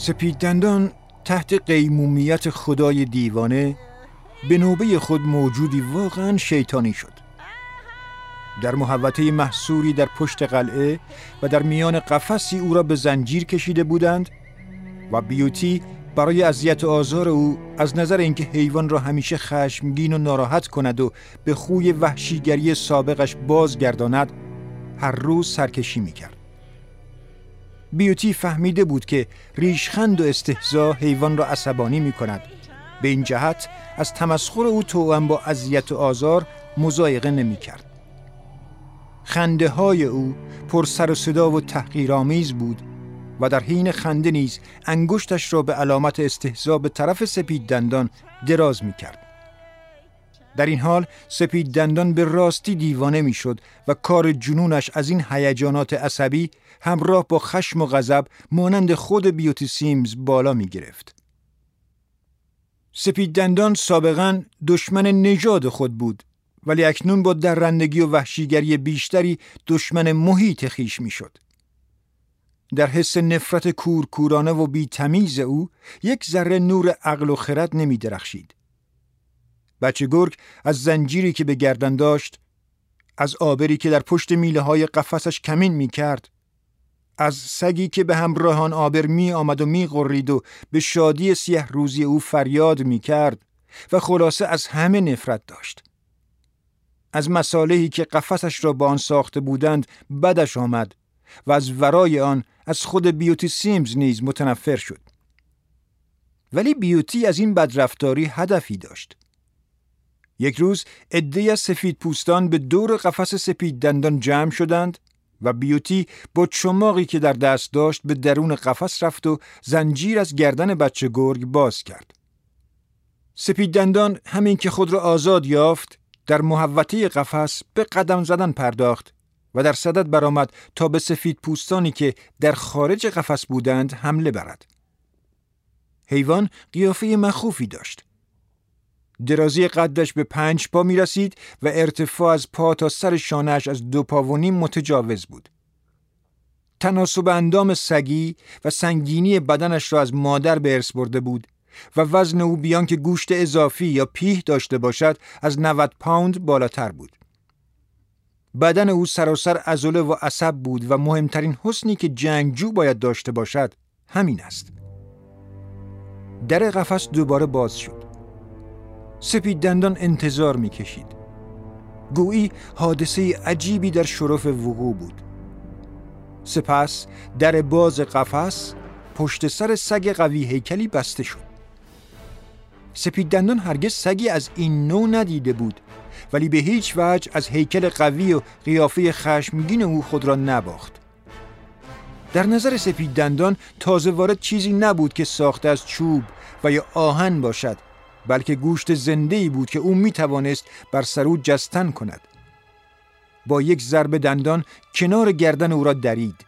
سپید دندان تحت قیمومیت خدای دیوانه به نوبه خود موجودی واقعا شیطانی شد. در محوطه محصوری در پشت قلعه و در میان قفسی او را به زنجیر کشیده بودند و بیوتی برای اذیت و آزار او از نظر اینکه حیوان را همیشه خشمگین و ناراحت کند و به خوی وحشیگری سابقش بازگرداند هر روز سرکشی می‌کرد. بیوتی فهمیده بود که ریشخند و استهزا حیوان را عصبانی می‌کند. به این جهت از تمسخر او توأم با اذیت و آزار مضایقه نمی‌کرد. خنده‌های او پر سر و صدا و تحقیرآمیز بود و در حین خنده نیز انگشتش را به علامت استهزا به طرف سپید دندان دراز می‌کرد. در این حال سپید دندان به راستی دیوانه می‌شد و کار جنونش از این هیجانات عصبی همراه با خشم و غضب مانند خود بیوتی سیمز بالا می‌گرفت. سپید دندان سابقاً دشمن نژاد خود بود، ولی اکنون با درندگی و وحشیگری بیشتری دشمن محیط خویش می‌شد. در حس نفرت کورکورانه و بی‌تمیز او یک ذره نور عقل و خرد نمی‌درخشید. بچه گرگ از زنجیری که به گردن داشت، از آبری که در پشت میله‌های قفسش کمین می‌کرد، از سگی که به همراه آن آبر می‌آمد و می‌غرید و به شادی سیه روزی او فریاد می‌کرد و خلاصه از همه نفرت داشت. از مصالحی که قفسش را با آن ساخته بودند بدش آمد و از ورای آن از خود بیوتی سیمز نیز متنفر شد. ولی بیوتی از این بدرفتاری هدفی داشت. یک روز عده‌ای از سفید پوستان به دور قفس سپید دندان جمع شدند و بیوتی با چماقی که در دست داشت به درون قفس رفت و زنجیر از گردن بچه گرگ باز کرد. سپید دندان همین که خود را آزاد یافت در محوطه قفس به قدم زدن پرداخت و در صدد برآمد تا به سفید پوستانی که در خارج قفس بودند حمله برد. حیوان قیافه مخوفی داشت. درازی قدش به 5 پا می رسید و ارتفاع از پا تا سر شانه‌اش از 2 پا و نیم متجاوز بود. تناسب اندام سگی و سنگینی بدنش را از مادر به ارث برده بود و وزن او بیان که گوشت اضافی یا پیه داشته باشد از 90 پوند بالاتر بود. بدن او سراسر عضله و عصب بود و مهمترین حسنی که جنگجو باید داشته باشد همین است. در قفس دوباره باز شد. سپید دندان انتظار می کشید. گویی حادثه عجیبی در شرف وقوع بود. سپس در باز قفس پشت سر سگ قوی هیکلی بسته شد. سپید دندان هرگز سگی از این نوع ندیده بود، ولی به هیچ وجه از هیکل قوی و قیافه خشمگین او خود را نباخت. در نظر سپید دندان تازه وارد چیزی نبود که ساخته از چوب و یا آهن باشد، بلکه گوشت زنده‌ای بود که او می توانست بر سر او جستن کند. با یک ضرب دندان کنار گردن او را درید.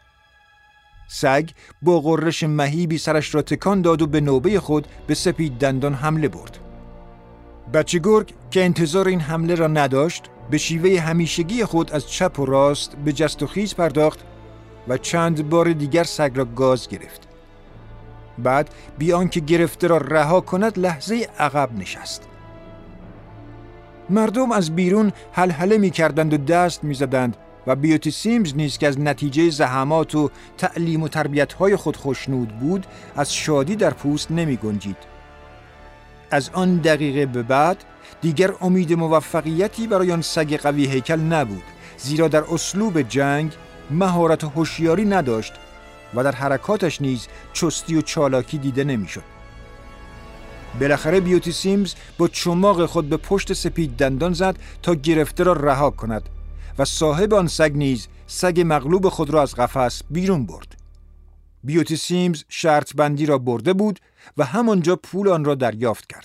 سگ با غرش مهیبی سرش را تکان داد و به نوبه خود به سپید دندان حمله برد. بچه گرگ که انتظار این حمله را نداشت، به شیوه همیشگی خود از چپ و راست به جست و خیز پرداخت و چند بار دیگر سگ را گاز گرفت. بعد بی آنکه گرفته را رها کند لحظه عقب نشست. مردم از بیرون هلهله می کردند و دست می زدند و بیوتی سیمز نیز که از نتیجه زحمات و تعلیم و تربیت‌های خود خوشنود بود از شادی در پوست نمی گنجید. از آن دقیقه به بعد دیگر امید موفقیتی برای آن سگ قوی هیکل نبود، زیرا در اسلوب جنگ مهارت و هوشیاری نداشت و در حرکاتش نیز چستی و چالاکی دیده نمی‌شد. بالاخره بیوتی سیمز با چماق خود به پشت سپید دندان زد تا گرفته را رها کند و صاحب آن سگ نیز سگ مغلوب خود را از قفس بیرون برد. بیوتی سیمز شرط بندی را برده بود و همانجا پول آن را دریافت کرد.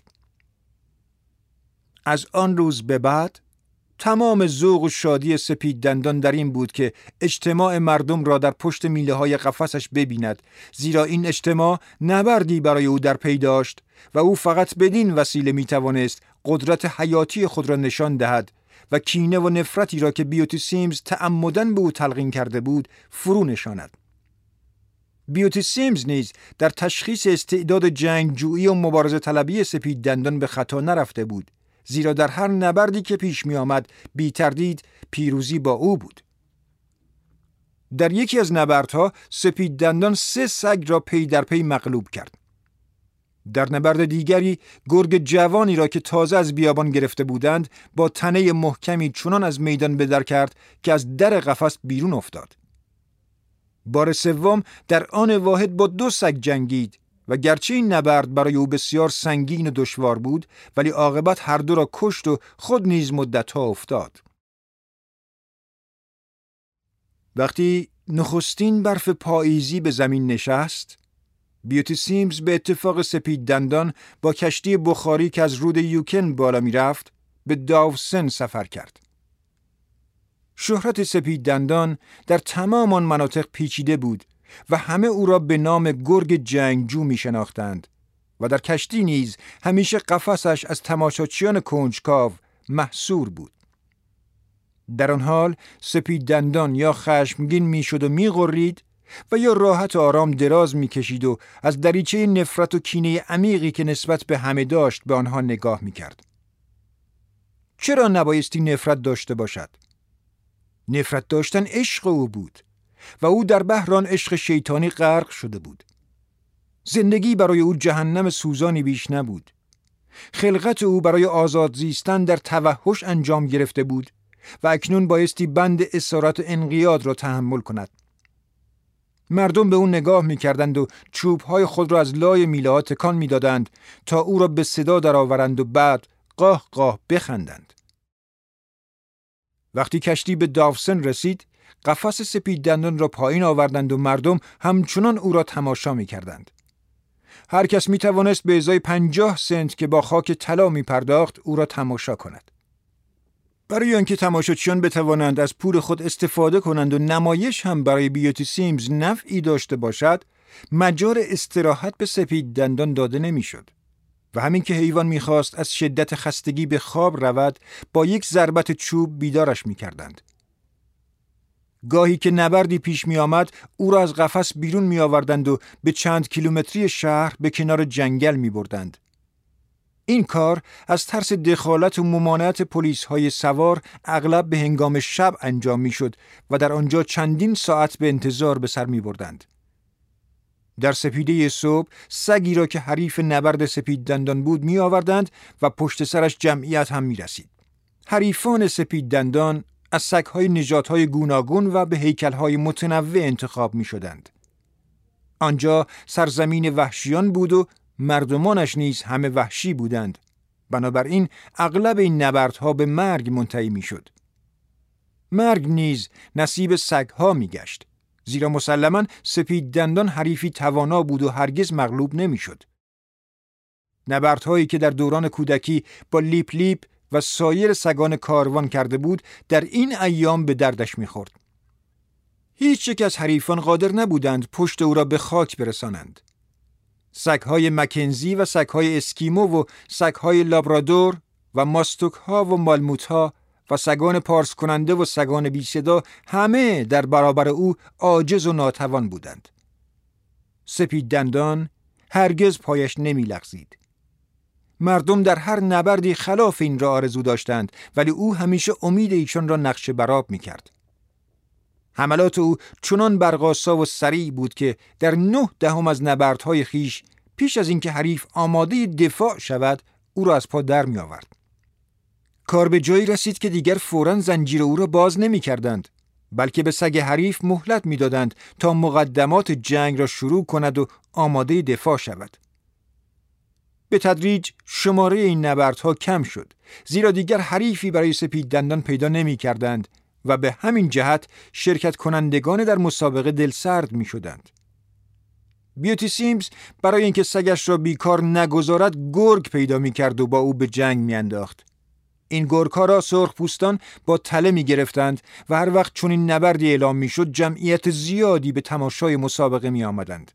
از آن روز به بعد تمام ذوق و شادی سپید دندان در این بود که اجتماع مردم را در پشت میله های قفسش ببیند، زیرا این اجتماع نبردی برای او در پی داشت و او فقط بدین وسیله می توانست قدرت حیاتی خود را نشان دهد و کینه و نفرتی را که بیوتی سیمز تعمداً به او تلقین کرده بود فرو نشاند. بیوتی سیمز نیز در تشخیص استعداد جنگجویی و مبارزه طلبی سپید دندان به خطا نرفته بود، زیرا در هر نبردی که پیش می آمد بی تردید پیروزی با او بود. در یکی از نبردها سپید دندان 3 سگ را پی در پی مغلوب کرد. در نبرد دیگری گرگ جوانی را که تازه از بیابان گرفته بودند با تنه محکمی چنان از میدان به در کرد که از در قفس بیرون افتاد. بار سوم در آن واحد با 2 سگ جنگید و گرچه این نبرد برای او بسیار سنگین و دشوار بود، ولی عاقبت هر دو را کشت و خود نیز مدت‌ها افتاد. وقتی نخستین برف پاییزی به زمین نشست، بیوتی سیمز به اتفاق سپید دندان با کشتی بخاری که از رود یوکن بالا می رفت به داوسن سفر کرد. شهرت سپید دندان در تمام آن مناطق پیچیده بود و همه او را به نام گرگ جنگجو می شناختند و در کشتی نیز همیشه قفسش از تماشاچیان کنجکاو محصور بود. در آن حال سپید دندان یا خشمگین می شد و می غرید و یا راحت و آرام دراز می کشید و از دریچه نفرت و کینه عمیقی که نسبت به همه داشت به آنها نگاه می کرد. چرا نبایستی نفرت داشته باشد؟ نفرت داشتن عشق او بود و او در بحران عشق شیطانی غرق شده بود. زندگی برای او جهنم سوزانی بیش نبود. خلقت او برای آزاد زیستن در توحش انجام گرفته بود و اکنون بایستی بند اسارت و انقیاد را تحمل کند. مردم به او نگاه می‌کردند و چوب‌های خود را از لای میله‌ها تکان می‌دادند تا او را به صدا درآورند و بعد قاه قاه بخندند. وقتی کشتی به داوسن رسید، قفس سپید دندان را پایین آوردند و مردم همچنان او را تماشا می‌کردند. هر کس می‌توانست به ازای 50 سنت که با خاک طلا می‌پرداخت او را تماشا کند. برای آنکه تماشاچیان بتوانند از پول خود استفاده کنند و نمایش هم برای بیوتی سیمز نفعی داشته باشد، مجال استراحت به سپید دندان داده نمی‌شد. و همین که حیوان می‌خواست از شدت خستگی به خواب رود، با یک ضربت چوب بیدارش می‌کردند. گاهی که نبردی پیش می‌آمد، او را از قفس بیرون می‌آوردند و به چند کیلومتری شهر به کنار جنگل می‌بردند. این کار از ترس دخالت و ممانعت پلیس‌های سوار اغلب به هنگام شب انجام می‌شد و در آنجا چندین ساعت به انتظار به سر می‌بردند. در سپیده صبح سگی را که حریف نبرد سپید دندان بود می‌آوردند و پشت سرش جمعیت هم می‌رسید. حریفان سپید دندان از سگ‌های نژادهای گوناگون و به هیکل‌های متنوع انتخاب می‌شدند. آنجا سرزمین وحشیان بود و مردمانش نیز همه وحشی بودند. بنابراین اغلب این نبردها به مرگ منتهی می‌شد. مرگ نیز نصیب سگ‌ها می‌گشت، زیرا مسلماً سپید دندان حریفی توانا بود و هرگز مغلوب نمی‌شد. نبردهایی که در دوران کودکی با لیپ لیپ و سایر سگان کاروان کرده بود در این ایام به دردش می‌خورد. هیچ یک از حریفان قادر نبودند پشت او را به خاک برسانند. سگ‌های مکنزی و سگ‌های اسکیمو و سگ‌های لابرادور و ماستوک‌ها و مالموت‌ها و سگان پارس کننده و سگان بی صدا همه در برابر او عاجز و ناتوان بودند. سپید دندان هرگز پایش نمی لغزید. مردم در هر نبردی خلاف این را آرزو داشتند، ولی او همیشه امید ایشان را نقش برآب می کرد. حملات او چنان برقاسا و سریع بود که در 9/10 از نبردهای خیش پیش از اینکه حریف آماده دفاع شود او را از پا در می آورد. کار به جایی رسید که دیگر فوراً زنجیر او را باز نمی کردند، بلکه به سگ حریف مهلت می دادند تا مقدمات جنگ را شروع کند و آماده دفاع شود. به تدریج شماره این نبردها کم شد، زیرا دیگر حریفی برای سپید دندان پیدا نمی کردند و به همین جهت شرکت کنندگان در مسابقه دلسرد می شدند. بیوتی سیمز برای اینکه سگش را بیکار نگذارد گرگ پیدا می کرد و با او به جنگ می انداخت. این گرگ‌ها را سرخپوستان با تله می گرفتند و هر وقت چون این نبردی اعلام می شد جمعیت زیادی به تماشای مسابقه می آمدند.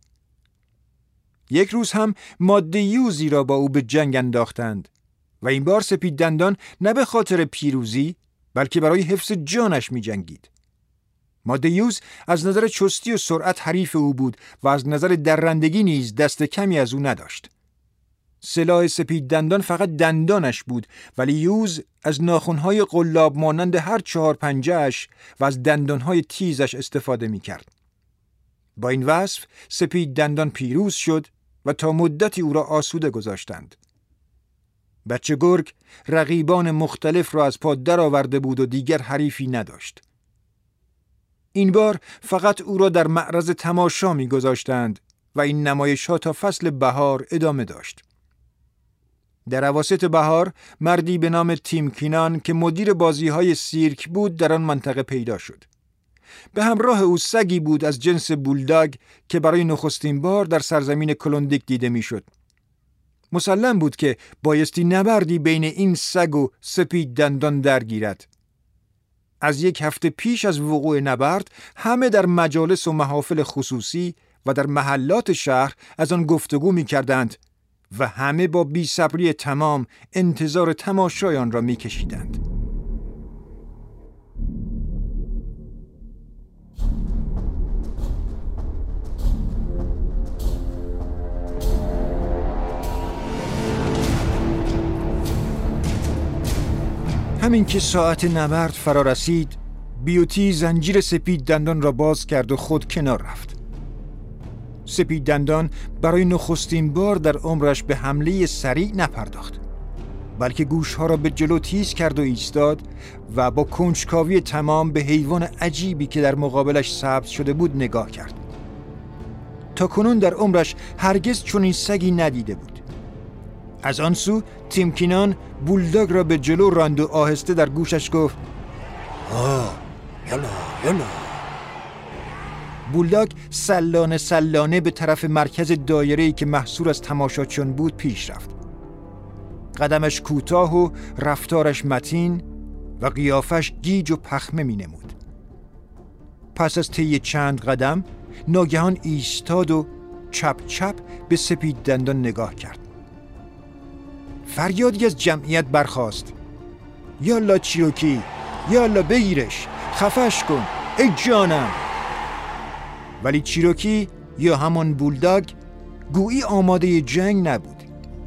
یک روز هم ماده یوزی را با او به جنگ انداختند و این بار سپید دندان نه به خاطر پیروزی بلکه برای حفظ جانش می جنگید. مادیوس از نظر چستی و سرعت حریف او بود و از نظر درندگی نیز دست کمی از او نداشت. سلاح سپید دندان فقط دندانش بود، ولی یوز از ناخن‌های قلاب مانند هر 4 پنجه‌اش و از دندانهای تیزش استفاده می‌کرد. با این وصف سپید دندان پیروز شد و تا مدتی او را آسوده گذاشتند. بچه گرگ رقیبان مختلف را از پا درآورده بود و دیگر حریفی نداشت. این بار فقط او را در معرض تماشا می‌گذاشتند و این نمایش‌ها تا فصل بهار ادامه داشت. در اواسط بهار مردی به نام تیم کینان که مدیر بازی‌های سیرک بود در آن منطقه پیدا شد. به همراه او سگی بود از جنس بولداگ که برای نخستین بار در سرزمین کلوندیک دیده میشد. مسلم بود که بایستی نبردی بین این سگ و سپید دندان درگیرد. از 1 هفته پیش از وقوع نبرد همه در مجالس و محافل خصوصی و در محلات شهر از آن گفتگو می کردند و همه با بی‌صبری تمام انتظار تماشای آن را می کشیدند. همین که ساعت نبرد فرا رسید، بیوتی زنجیر سپید دندان را باز کرد و خود کنار رفت. سپید دندان برای نخستین بار در عمرش به حمله سریع نپرداخت، بلکه گوشها را به جلو تیز کرد و ایستاد و با کنجکاوی تمام به حیوان عجیبی که در مقابلش سبز شده بود نگاه کرد. تا کنون در عمرش هرگز چنین سگی ندیده بود. از آن سو تیم کینان بولداگ را به جلو راند و آهسته در گوشش گفت: یلا. بولداگ سلانه به طرف مرکز دایره‌ای که محصور از تماشاچیان بود پیش رفت. قدمش کوتاه و رفتارش متین و قیافش گیج و پخمه می نمود. پس از طی چند قدم ناگهان ایستاد و چپ به سپید دندان نگاه کرد. فریادی از جمعیت برخاست: یالا چیروکی، یالا بگیرش، خفش کن، ای جانم! ولی چیروکی یا همان بولداگ گویی آماده جنگ نبود.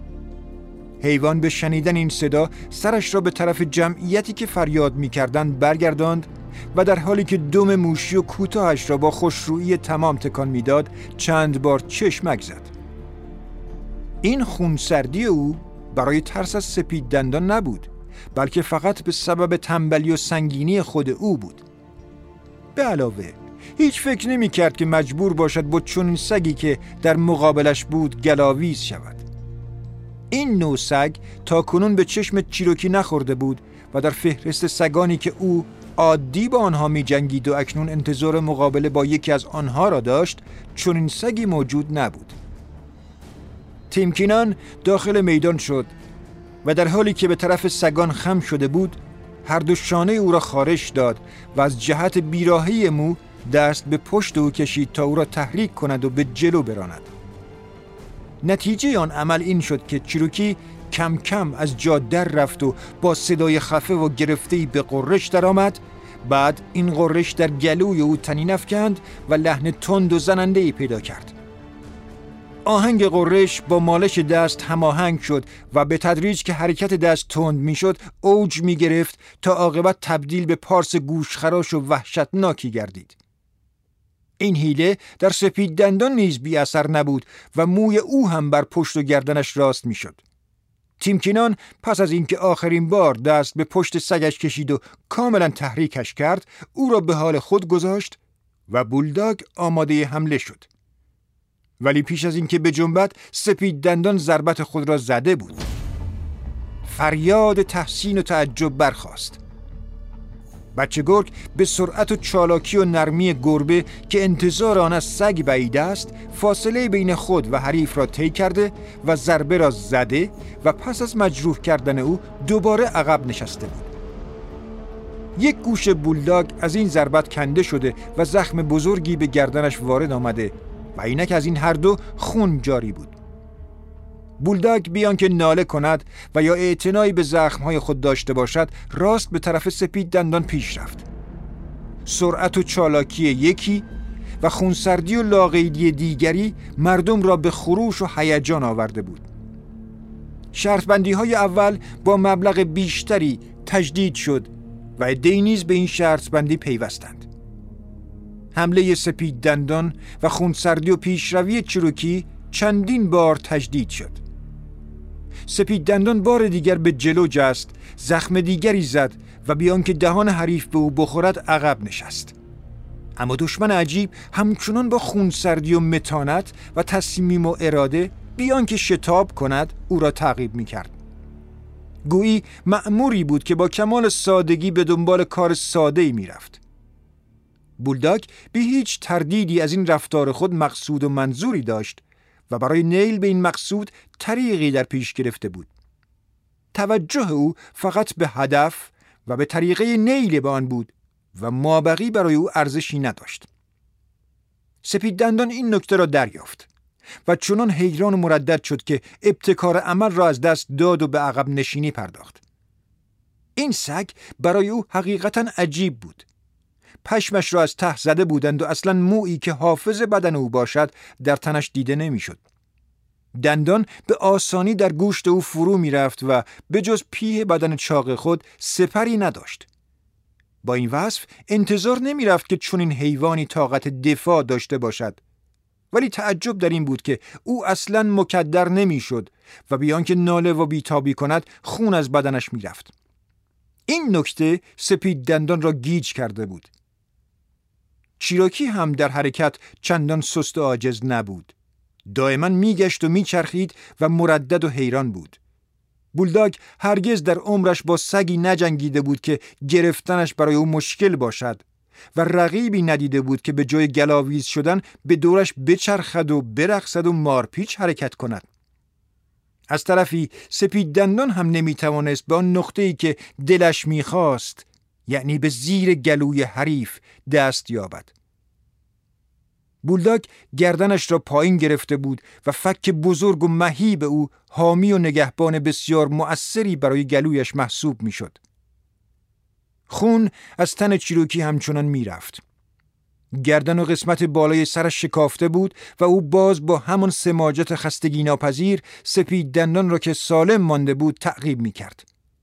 حیوان به شنیدن این صدا سرش را به طرف جمعیتی که فریاد می‌کردند برگرداند و در حالی که دم موشی و کوتاهش را با خوشرویی تمام تکان می‌داد چند بار چشمک زد. این خونسردی او برای ترس از سپید دندان نبود، بلکه فقط به سبب تنبلی و سنگینی خود او بود. به علاوه هیچ فکر نمی کرد که مجبور باشد با چنین سگی که در مقابلش بود گلاویز شود. این نوع سگ تا کنون به چشم چیروکی نخورده بود و در فهرست سگانی که او عادی با آنها می جنگید و اکنون انتظار مقابله با یکی از آنها را داشت چنین سگی موجود نبود. تیم کینان داخل میدان شد و در حالی که به طرف سگان خم شده بود هر دو شانه او را خارش داد و از جهت بیراهی مو دست به پشت او کشید تا او را تحریک کند و به جلو براند. نتیجه آن عمل این شد که چیروکی کم کم از جا در رفت و با صدای خفه و گرفته‌ای به غرش درآمد. بعد این غرش در گلوی او طنین افکند و لحن تند و زننده‌ای پیدا کرد. آهنگ غرش با مالش دست هماهنگ شد و به تدریج که حرکت دست تند میشد اوج می گرفت تا عاقبت تبدیل به پارس گوشخراش و وحشتناکی گردید. این حیله در سپید دندان نیز بی اثر نبود و موی او هم بر پشت و گردنش راست می شد. تیم کینان پس از اینکه آخرین بار دست به پشت سگش کشید و کاملا تحریکش کرد او را به حال خود گذاشت و بولداگ آماده حمله شد. ولی پیش از اینکه بجنبد سپید دندان ضربت خود را زده بود. فریاد تحسین و تعجب برخاست. بچه گرگ به سرعت و چالاکی و نرمی گربه که انتظار آن از سگ بعید است فاصله بین خود و حریف را طی کرده و ضربه را زده و پس از مجروح کردن او دوباره عقب نشسته بود. یک گوش بولداگ از این ضربت کنده شده و زخم بزرگی به گردنش وارد آمده و اینک از این هر دو خون جاری بود. بولداگ بیان که ناله کند و یا اعتنایی به زخمهای خود داشته باشد راست به طرف سپید دندان پیش رفت. سرعت و چالاکی یکی و خونسردی و لاقیدی دیگری مردم را به خروش و هیجان آورده بود. شرط بندی های اول با مبلغ بیشتری تجدید شد و عده‌ای نیز به این شرط بندی پیوستند. حمله سپید دندان و خونسردی و پیشروی چیروکی چندین بار تجدید شد. سپید دندان بار دیگر به جلو جست، زخم دیگری زد و بیان که دهان حریف به او بخورد عقب نشست. اما دشمن عجیب همچنان با خونسردی و متانت و تصمیم و اراده بیان که شتاب کند او را تعقیب می‌کرد. گویی مأموری بود که با کمال سادگی به دنبال کار ساده‌ای می‌رفت. بولداگ به هیچ تردیدی از این رفتار خود مقصود و منظوری داشت و برای نیل به این مقصود طریقی در پیش گرفته بود. توجه او فقط به هدف و به طریقه نیل به آن بود و مابقی برای او ارزشی نداشت. سپید دندان این نکته را دریافت و چنان حیران و مردد شد که ابتکار عمل را از دست داد و به عقب نشینی پرداخت. این سگ برای او حقیقتاً عجیب بود. پشمش را از ته زده بودند و اصلاً مویی که حافظ بدن او باشد در تنش دیده نمی‌شد. دندان به آسانی در گوشت او فرو می‌رفت و به جز پیه بدن چاق خود سپری نداشت. با این وصف انتظار نمی‌رفت که چنین حیوانی طاقت دفاع داشته باشد، ولی تعجب در این بود که او اصلاً مکدر نمی‌شد و بیان که ناله و بیتابی کند خون از بدنش می‌رفت. این نکته سپید دندان را گیج کرده بود. چیروکی هم در حرکت چندان سست و عاجز نبود. دائما میگشت و میچرخید و مردد و حیران بود. بولداگ هرگز در عمرش با سگی نجنگیده بود که گرفتنش برای او مشکل باشد و رقیبی ندیده بود که به جای گلاویز شدن به دورش بچرخد و برقصد و مارپیچ حرکت کند. از طرفی سپید دندان هم نمیتوانست به آن نقطه‌ای که دلش میخواست، یعنی به زیر گلوی حریف، دست یابد. بولداگ گردنش را پایین گرفته بود و فک بزرگ و مهیب او حامی و نگهبان بسیار مؤثری برای گلویش محسوب میشد. خون از تن چیروکی همچنان میرفت. گردن و قسمت بالای سرش شکافته بود و او باز با همان سماجت خستگی ناپذیر سپید دندان را که سالم مانده بود تعقیب میکرد.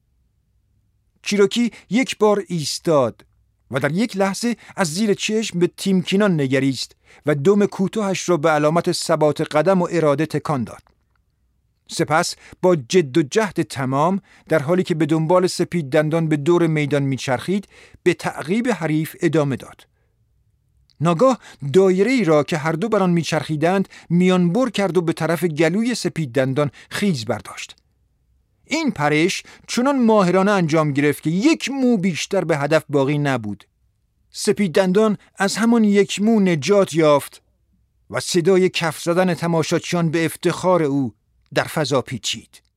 چیروکی یک بار ایستاد و در یک لحظه از زیر چشم به تیمکینان نگریست و دم کوتاهش را به علامت ثبات قدم و اراده تکان داد. سپس با جد و جهد تمام در حالی که به دنبال سپید دندان به دور میدان میچرخید به تعقیب حریف ادامه داد. ناگاه دایره‌ای را که هر دو بر آن میچرخیدند میانبر کرد و به طرف گلوی سپید دندان خیز برداشت. این پرش چنان ماهرانه انجام گرفت که یک مو بیشتر به هدف باقی نبود. سپید دندان از همان یک مو نجات یافت و صدای کف زدن تماشاچیان به افتخار او در فضا پیچید.